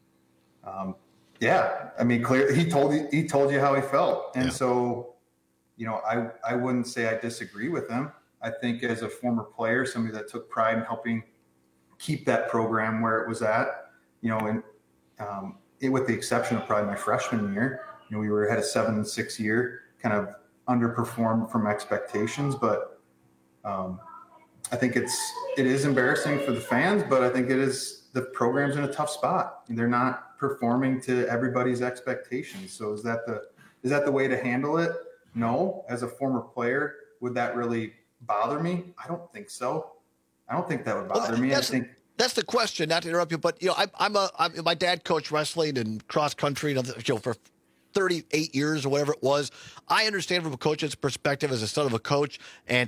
Clearly he told you how he felt. And so, I wouldn't say I disagree with him. I think as a former player, somebody that took pride in helping keep that program where it was at, with the exception of probably my freshman year, we had a 7-6 year, kind of underperformed from expectations, but I think it is embarrassing for the fans, but I think the program's in a tough spot. They're not performing to everybody's expectations. So is that the way to handle it? No. As a former player, would that really bother me? I don't think so. I don't think that would bother me. That's the question. Not to interrupt you, but my dad coached wrestling and cross country, for 38 years or whatever it was. I understand from a coach's perspective as a son of a coach, and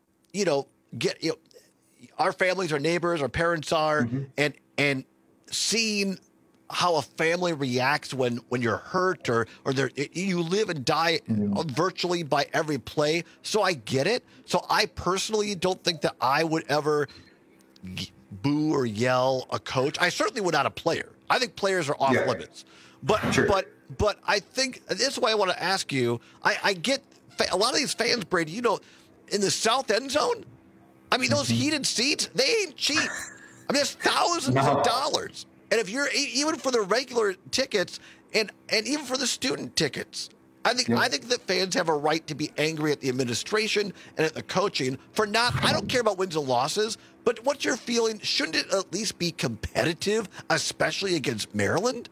our families, our neighbors, our parents are, mm-hmm. and seeing how a family reacts when you're hurt or you live and die mm-hmm. virtually by every play. So I get it. So I personally don't think that I would ever boo or yell a coach. I certainly would not a player. I think players are off limits. But sure. but I think this is why I want to ask you. I get a lot of these fans, Brady. In the south end zone. I mean, those heated seats, they ain't cheap. I mean, it's thousands of dollars. And if you're even for the regular tickets and even for the student tickets, I think that fans have a right to be angry at the administration and at the coaching for not. I don't care about wins and losses, but what's your feeling? Shouldn't it at least be competitive, especially against Maryland?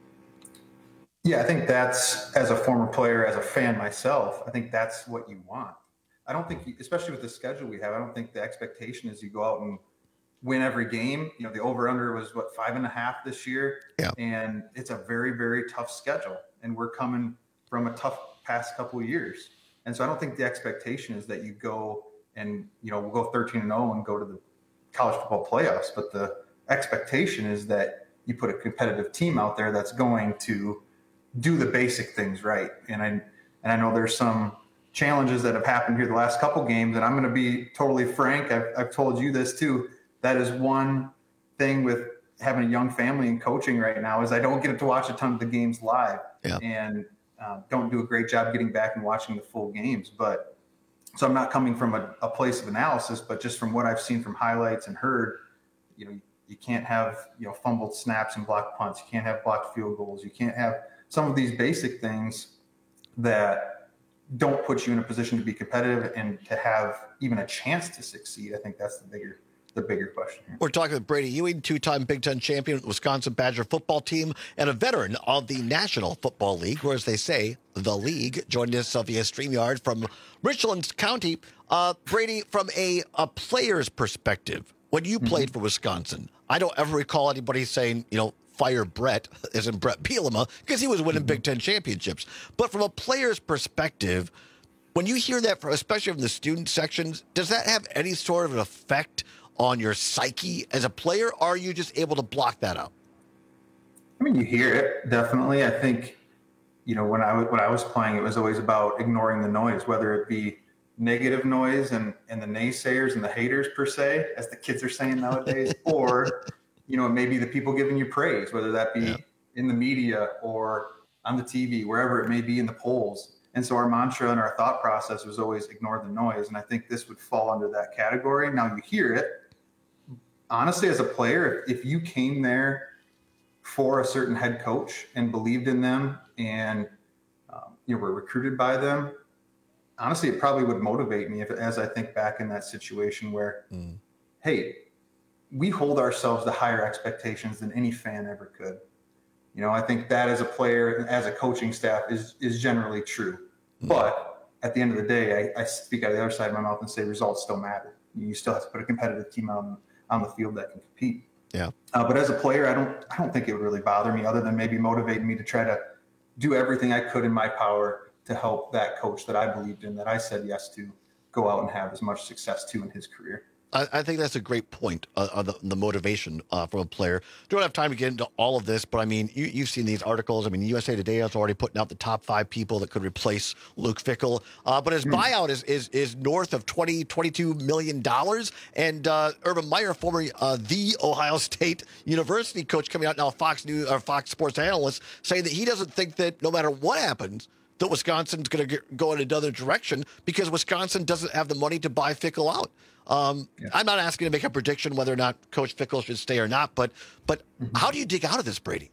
Yeah, I think that's, as a former player, as a fan myself, I think that's what you want. I don't think, especially with the schedule we have, I don't think the expectation is you go out and win every game. You know, the over-under was, 5.5 this year? Yeah. And it's a very, very tough schedule. And we're coming from a tough past couple of years. And so I don't think the expectation is that you go and, we'll go 13-0 and go to the college football playoffs. But the expectation is that you put a competitive team out there that's going to do the basic things right. And I know there's some challenges that have happened here the last couple games, and I'm going to be totally frank. I've told you this too. That is one thing with having a young family and coaching right now is I don't get to watch a ton of the games live, and don't do a great job getting back and watching the full games. But so I'm not coming from a place of analysis, but just from what I've seen from highlights and heard, you can't have fumbled snaps and blocked punts. You can't have blocked field goals. You can't have some of these basic things that don't put you in a position to be competitive and to have even a chance to succeed. I think that's the bigger question here. We're talking with Brady Ewing, two-time Big Ten champion with the Wisconsin Badger football team and a veteran of the National Football League, or as they say, the league, joining us via StreamYard from Richland County. Brady, from a player's perspective, when you played for Wisconsin, I don't ever recall anybody saying, fire Brett, as in Brett Bielema, because he was winning Big Ten championships. But from a player's perspective, when you hear that, especially from the student sections, does that have any sort of an effect on your psyche as a player, or are you just able to block that out? I mean, you hear it, definitely. I think, when I was playing, it was always about ignoring the noise, whether it be negative noise and the naysayers and the haters, per se, as the kids are saying nowadays, or maybe the people giving you praise, whether that be in the media or on the TV, wherever it may be in the polls. And so our mantra and our thought process was always ignore the noise. And I think this would fall under that category. Now you hear it. Honestly, as a player, if you came there for a certain head coach and believed in them and were recruited by them, honestly, it probably would motivate me as I think back in that situation where, hey, we hold ourselves to higher expectations than any fan ever could. I think that as a player, as a coaching staff is generally true. But at the end of the day, I speak out of the other side of my mouth and say results still matter. You still have to put a competitive team on the field that can compete. Yeah. But as a player, I don't think it would really bother me, other than maybe motivating me to try to do everything I could in my power to help that coach that I believed in, that I said yes to, go out and have as much success too in his career. I think that's a great point on the motivation from a player. Don't have time to get into all of this, but I mean, you've seen these articles. I mean, USA Today is already putting out the top 5 people that could replace Luke Fickell. But his buyout is north of $22 million. And Urban Meyer, former the Ohio State University coach, coming out now, Fox Sports analyst, saying that he doesn't think that no matter what happens, that Wisconsin's going to go in another direction because Wisconsin doesn't have the money to buy Fickell out. I'm not asking to make a prediction whether or not Coach Fickell should stay or not, but how do you dig out of this, Brady?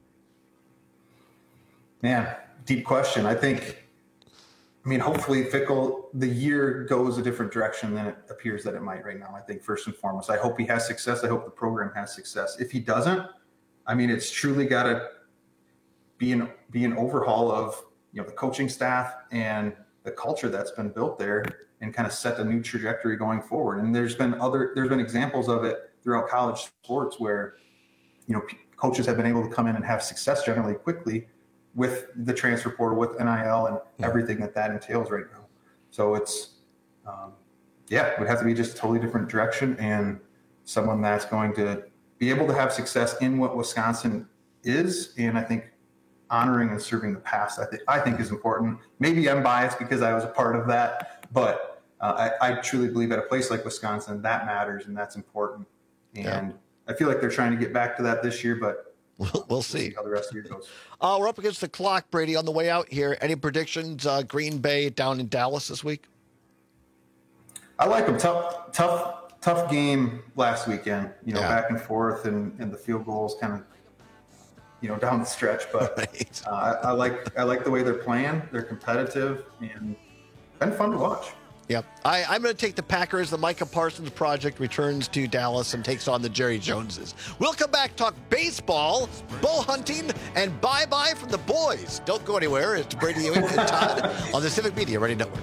Man, deep question. Hopefully Fickell, the year goes a different direction than it appears that it might right now. I think first and foremost, I hope he has success. I hope the program has success. If he doesn't, it's truly got to be an overhaul of the coaching staff and the culture that's been built there, and kind of set a new trajectory going forward. And there's been examples of it throughout college sports where, coaches have been able to come in and have success generally quickly with the transfer portal, with NIL and everything that entails right now. So it's, it would have to be just a totally different direction, and someone that's going to be able to have success in what Wisconsin is. And I think honoring and serving the past, I think is important. Maybe I'm biased because I was a part of that, but I truly believe at a place like Wisconsin, that matters and that's important. And I feel like they're trying to get back to that this year, but we'll see how the rest of the year goes. We're up against the clock, Brady, on the way out here. Any predictions? Green Bay down in Dallas this week? I like them. Tough game last weekend, back and forth and the field goals kind of, down the stretch. But I like the way they're playing. They're competitive and been fun to watch. Yep. I'm going to take the Packers. The Micah Parsons project returns to Dallas and takes on the Jerry Joneses. We'll come back, talk baseball, bow hunting, and bye-bye from the boys. Don't go anywhere. It's Brady Ewing and Todd on the Civic Media Radio Network.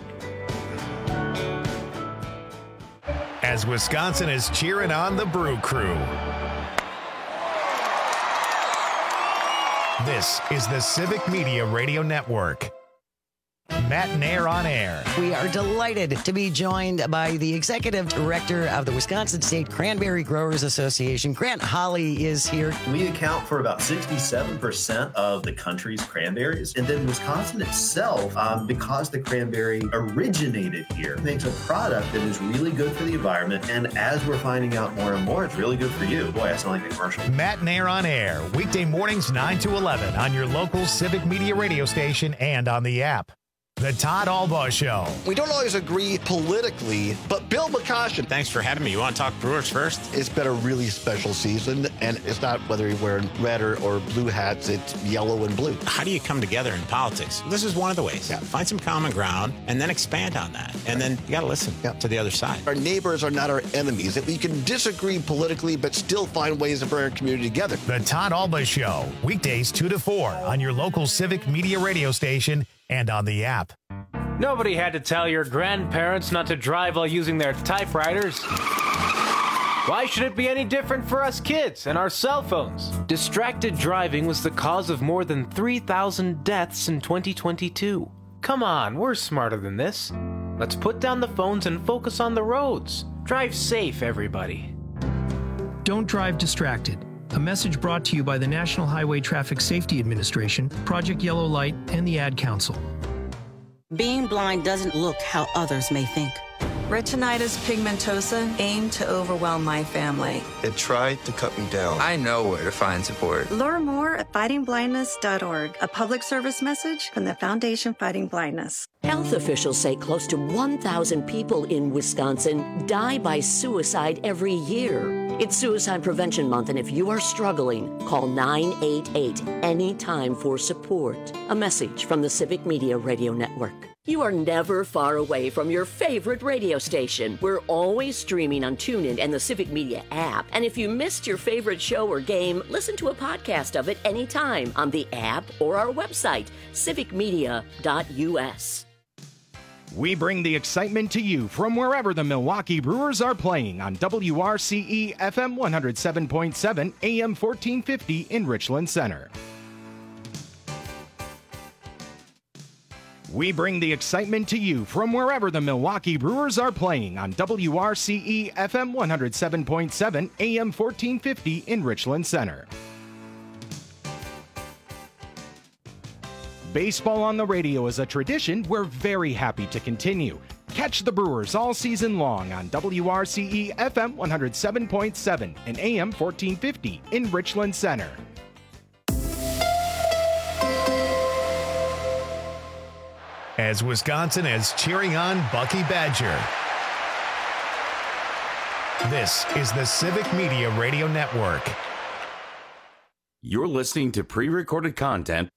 As Wisconsin is cheering on the Brew Crew. This is the Civic Media Radio Network. Matt Nair on air. We are delighted to be joined by the executive director of the Wisconsin State Cranberry Growers Association. Grant Holly is here. We account for about 67% of the country's cranberries. And then Wisconsin itself, because the cranberry originated here, makes a product that is really good for the environment. And as we're finding out more and more, it's really good for you. Boy, I sound like a commercial. Matt Nair on air. Weekday mornings 9 to 11 on your local Civic Media radio station and on the app. The Todd Albaugh Show. We don't always agree politically, but Bill McCoshen. Thanks for having me. You want to talk Brewers first? It's been a really special season, and it's not whether you're wearing red or blue hats, it's yellow and blue. How do you come together in politics? This is one of the ways. Yeah. Find some common ground and then expand on that. And then you got to listen to the other side. Our neighbors are not our enemies. That we can disagree politically, but still find ways to bring our community together. The Todd Albaugh Show. Weekdays 2 to 4 on your local Civic Media radio station and on the app. Nobody had to tell your grandparents not to drive while using their typewriters. Why should it be any different for us kids and our cell phones? Distracted driving was the cause of more than 3,000 deaths in 2022. Come on, we're smarter than this. Let's put down the phones and focus on the roads. Drive safe, everybody. Don't drive distracted. A message brought to you by the National Highway Traffic Safety Administration, Project Yellow Light, and the Ad Council. Being blind doesn't look how others may think. Retinitis pigmentosa aimed to overwhelm my family. It tried to cut me down. I know where to find support. Learn more at fightingblindness.org, a public service message from the Foundation Fighting Blindness. Health officials say close to 1,000 people in Wisconsin die by suicide every year. It's Suicide Prevention Month, and if you are struggling, call 988 anytime for support. A message from the Civic Media Radio Network. You are never far away from your favorite radio station. We're always streaming on TuneIn and the Civic Media app. And if you missed your favorite show or game, listen to a podcast of it anytime on the app or our website, civicmedia.us. We bring the excitement to you from wherever the Milwaukee Brewers are playing on WRCE FM 107.7 AM 1450 in Richland Center. We bring the excitement to you from wherever the Milwaukee Brewers are playing on WRCE FM 107.7 AM 1450 in Richland Center. Baseball on the radio is a tradition we're very happy to continue. Catch the Brewers all season long on WRCE FM 107.7 and AM 1450 in Richland Center. As Wisconsin is cheering on Bucky Badger. This is the Civic Media Radio Network. You're listening to pre-recorded content.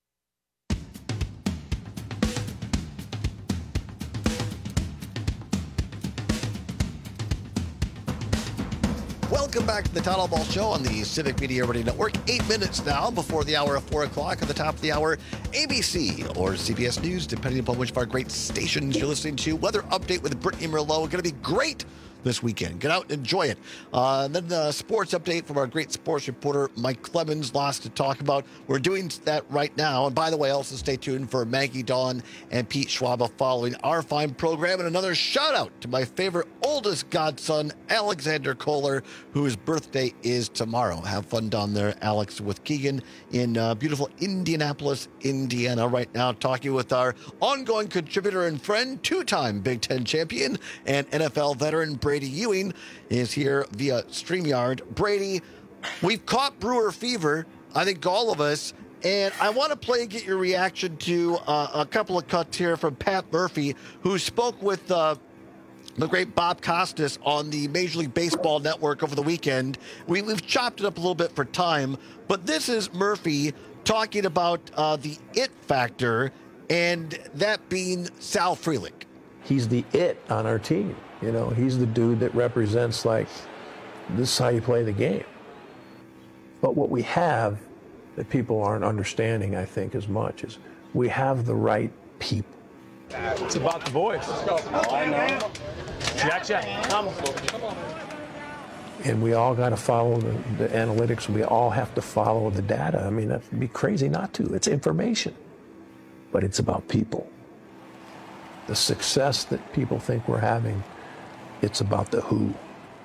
Welcome back to the Todd Albaugh Show on the Civic Media Radio Network. 8 minutes now before the hour of 4 o'clock. At the top of the hour, ABC or CBS News, depending upon which of our great stations you're listening to. Weather update with Brittany Merlot. Going to be great this weekend. Get out and enjoy it. Then the sports update from our great sports reporter, Mike Clemens. Lots to talk about. We're doing that right now. And by the way, also stay tuned for Maggie Dawn and Pete Schwaba following our fine program. And another shout out to my favorite oldest godson, Alexander Kohler, whose birthday is tomorrow. Have fun down there, Alex, with Keegan in beautiful Indianapolis, Indiana. Right now, talking with our ongoing contributor and friend, two-time Big Ten champion and NFL veteran, Brady Ewing, is here via StreamYard. Brady, we've caught Brewer fever, I think all of us, and I want to play and get your reaction to a couple of cuts here from Pat Murphy, who spoke with the great Bob Costas on the Major League Baseball Network over the weekend. We've chopped it up a little bit for time, but this is Murphy talking about the it factor, and that being Sal Frelick. He's the it on our team. You know, he's the dude that represents, like, this is how you play the game. But what we have that people aren't understanding, I think, as much is we have the right people. It's about the boys. Let's go. I know. Jack. Come on. And we all got to follow the analytics. We all have to follow the data. I mean, that'd be crazy not to. It's information. But it's about people. The success that people think we're having, it's about the who.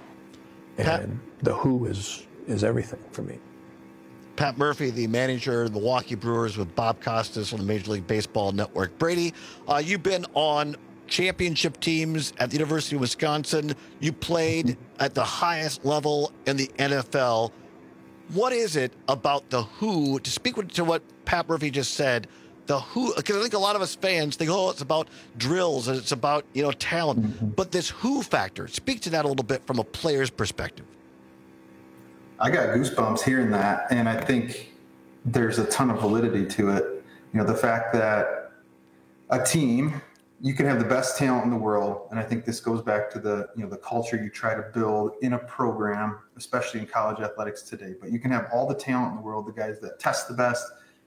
And the who is everything for me. Pat Murphy, the manager of the Milwaukee Brewers, with Bob Costas on the Major League Baseball Network. Brady, you've been on championship teams at the University of Wisconsin. You played at the highest level in the NFL. What is it about the who, to speak to what Pat Murphy just said, the who, because I think a lot of us fans think, oh, it's about drills and it's about, talent. But this who factor, speak to that a little bit from a player's perspective. I got goosebumps hearing that, and I think there's a ton of validity to it. The fact that a team, you can have the best talent in the world, and I think this goes back to the culture you try to build in a program, especially in college athletics today. But you can have all the talent in the world, the guys that test the best,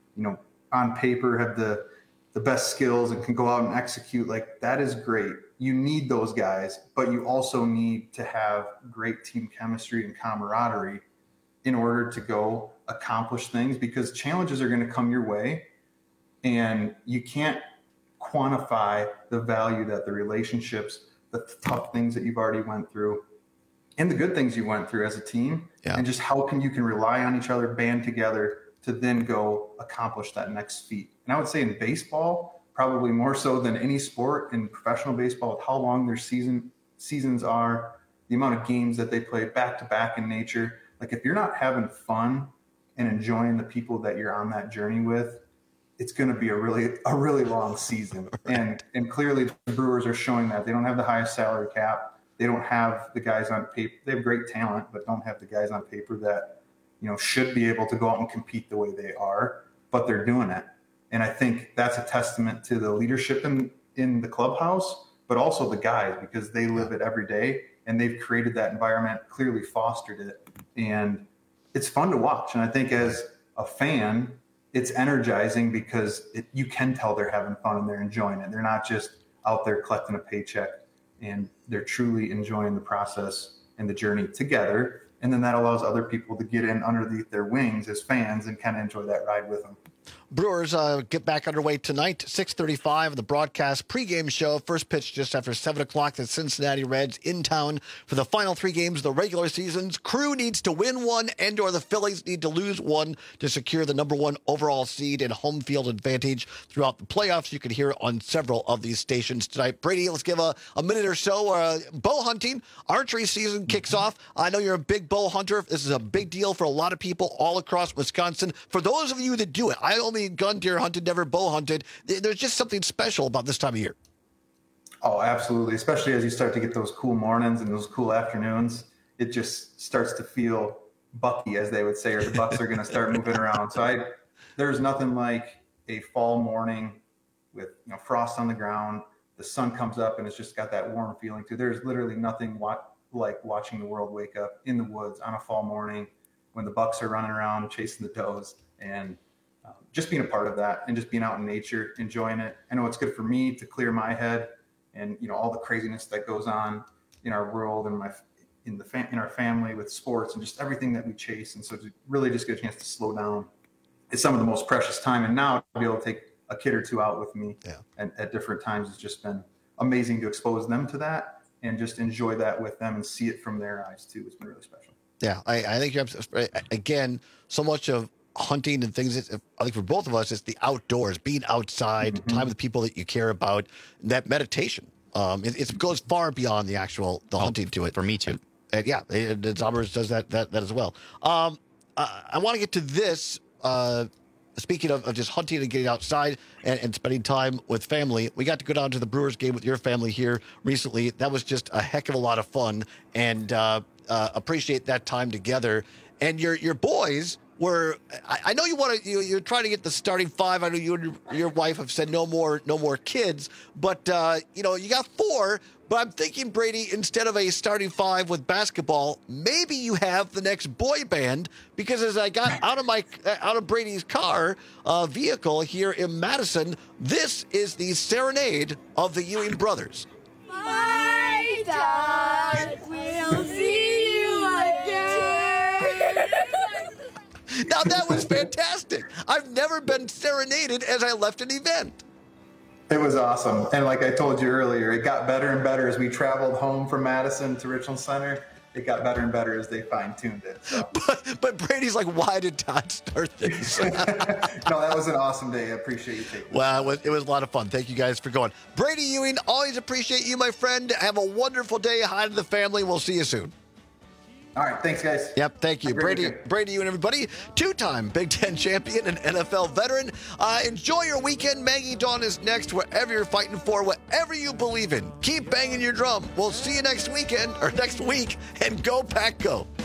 on paper have the best skills and can go out and execute. Like, that is great. You need those guys, but you also need to have great team chemistry and camaraderie in order to go accomplish things, because challenges are going to come your way, and you can't quantify the value that the relationships, the tough things that you've already went through, and the good things you went through as a team, and just how you can rely on each other, band together to then go accomplish that next feat. And I would say in baseball, probably more so than any sport, in professional baseball, with how long their seasons are, the amount of games that they play back to back in nature. Like, if you're not having fun and enjoying the people that you're on that journey with, it's going to be a really long season. And clearly the Brewers are showing that. They don't have the highest salary cap. They don't have the guys on paper. They have great talent, but don't have the guys on paper that, should be able to go out and compete the way they are, but they're doing it. And I think that's a testament to the leadership in the clubhouse, but also the guys, because they live it every day and they've created that environment, clearly fostered it. And it's fun to watch. And I think as a fan, it's energizing because you can tell they're having fun and they're enjoying it. They're not just out there collecting a paycheck, and they're truly enjoying the process and the journey together. And then that allows other people to get in underneath their wings as fans and kind of enjoy that ride with them. Brewers get back underway tonight, 6:35, the broadcast pregame show. First pitch just after 7 o'clock. The Cincinnati Reds in town for the final 3 games of the regular seasons. Crew needs to win one, and/or the Phillies need to lose one to secure the number 1 overall seed and home field advantage throughout the playoffs. You can hear it on several of these stations tonight. Brady, let's give a minute or so. Bow hunting, archery season kicks off. I know you're a big bow hunter. This is a big deal for a lot of people all across Wisconsin. For those of you that do it, I only gun deer hunted, never bow hunted. There's just something special about this time of year. Oh, absolutely. Especially as you start to get those cool mornings and those cool afternoons, it just starts to feel bucky, as they would say, or the bucks are going to start moving around. So there's nothing like a fall morning with frost on the ground. The sun comes up and it's just got that warm feeling too. There's literally nothing like watching the world wake up in the woods on a fall morning when the bucks are running around chasing the does, and just being a part of that and just being out in nature, enjoying it. I know it's good for me to clear my head and, all the craziness that goes on in our world and in our family with sports and just everything that we chase. And so to really just get a chance to slow down, it's some of the most precious time. And now to be able to take a kid or two out with me and at different times, it's just been amazing to expose them to that and just enjoy that with them and see it from their eyes too. It's been really special. Yeah, I think you're again, so much of hunting and things, I think for both of us, it's the outdoors, being outside, time with the people that you care about, that meditation. It goes far beyond the hunting to it. For me too. And Zombers does that as well. I want to get to this. Speaking of just hunting and getting outside and spending time with family, we got to go down to the Brewers game with your family here recently. That was just a heck of a lot of fun, and appreciate that time together. And your boys where I know you're trying to get the starting five. I know you and your wife have said no more kids, but you got 4. But I'm thinking, Brady, instead of a starting 5 with basketball, maybe you have the next boy band, because as I got out of Brady's car vehicle here in Madison, this is the serenade of the Ewing brothers. My dad, we'll see you again. Now that was fantastic. I've never been serenaded as I left an event. It was awesome. And like I told you earlier, it got better and better as we traveled home from Madison to Richland Center. It got better and better as they fine-tuned it. So. But Brady's like, why did Todd start this? No, that was an awesome day. I appreciate you taking it. Well, it was a lot of fun. Thank you guys for going. Brady Ewing, always appreciate you, my friend. Have a wonderful day. Hi to the family. We'll see you soon. All right, thanks, guys. Yep, thank you. Brady Ewing, everybody. 2-time Big Ten champion and NFL veteran. Enjoy your weekend. Maggie Dawn is next, wherever you're fighting for, whatever you believe in. Keep banging your drum. We'll see you next weekend, or next week, and go Pack Go.